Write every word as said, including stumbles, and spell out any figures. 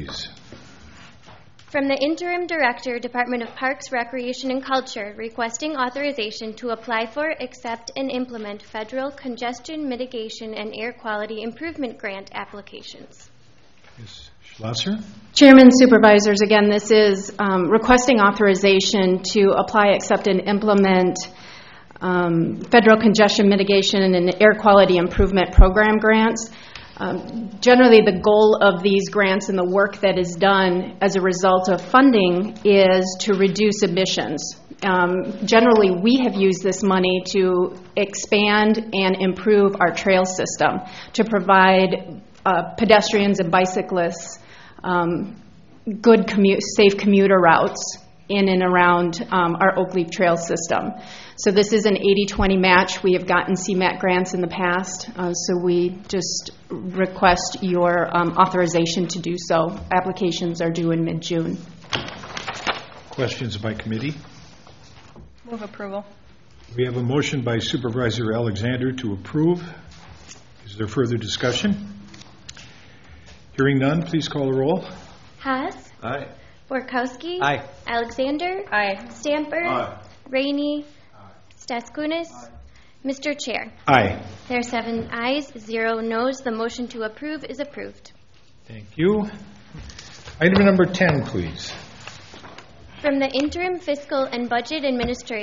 please. From the Interim Director, Department of Parks, Recreation, and Culture, requesting authorization to apply for, accept, and implement federal congestion mitigation and air quality improvement grant applications. Miz Schlosser? Chairman, Supervisors, again, this is um, requesting authorization to apply, accept, and implement um, federal congestion mitigation and air quality improvement program grants. Um, generally, the goal of these grants and the work that is done as a result of funding is to reduce emissions. Um, generally, we have used this money to expand and improve our trail system to provide uh, pedestrians and bicyclists um, good, commute, safe commuter routes in and around um, our Oak Leaf Trail system. So this is an eighty twenty match. We have gotten C MAC grants in the past, uh, so we just request your um, authorization to do so. Applications are due in mid-June. Questions by committee? Move approval. We have a motion by Supervisor Alexander to approve. Is there further discussion? Hearing none, please call the roll. Haas? Aye. Borkowski? Aye. Alexander? Aye. Stamper? Aye. Rainey? Staskunis? Mister Chair, Aye. there are seven ayes, zero noes. The motion to approve is approved. Thank you. Item number ten, please. From the Interim Fiscal and Budget Administrator,